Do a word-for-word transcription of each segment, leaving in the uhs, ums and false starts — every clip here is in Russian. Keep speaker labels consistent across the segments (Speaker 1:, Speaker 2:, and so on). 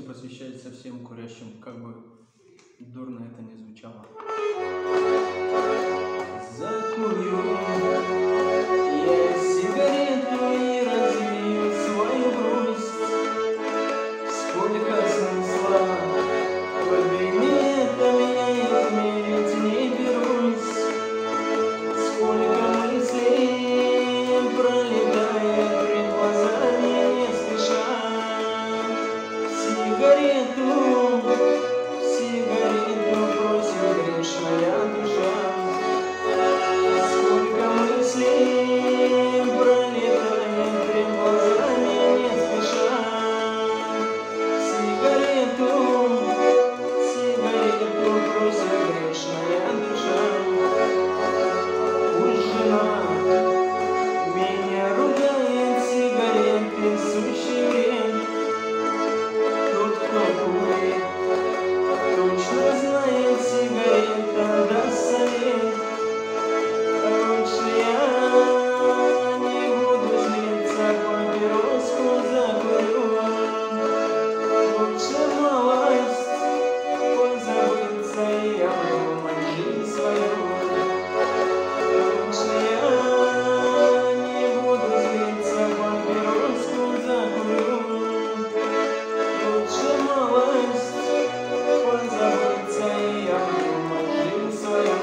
Speaker 1: посвящается всем курящим, как бы дурно это ни звучало. Закурю я сигарету и развею свою грусть. Сколько смысла в объеме это меня измерить не берусь. Сколько мыслей пролетает пред глазами не спеша. Сигарету, сигарету просит грешная душа. Сколько мыслей пролетает пред глазами не спеша. Сигарету, сигарету просит грешная душа. Пусть жена меня ругает, сигареты сущий вред. Тот, кто курит, точно знает, сигарета даст совет. Лучше я не буду злиться, папироску закурю. Лучше малость позабыться и обдумать жизнь свою. Лучше я не буду злиться, папироску закурю. Лучше малость позабыться и обдумать жизнь свою.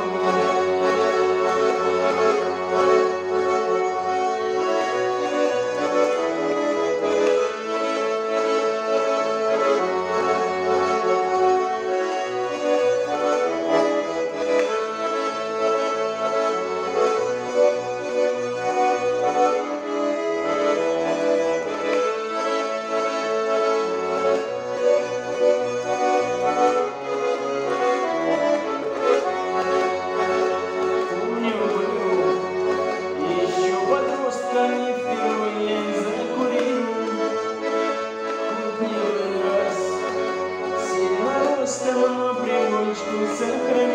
Speaker 1: Не впервые закурил, хоть не раз, сильно ростом, но привычку сохранил.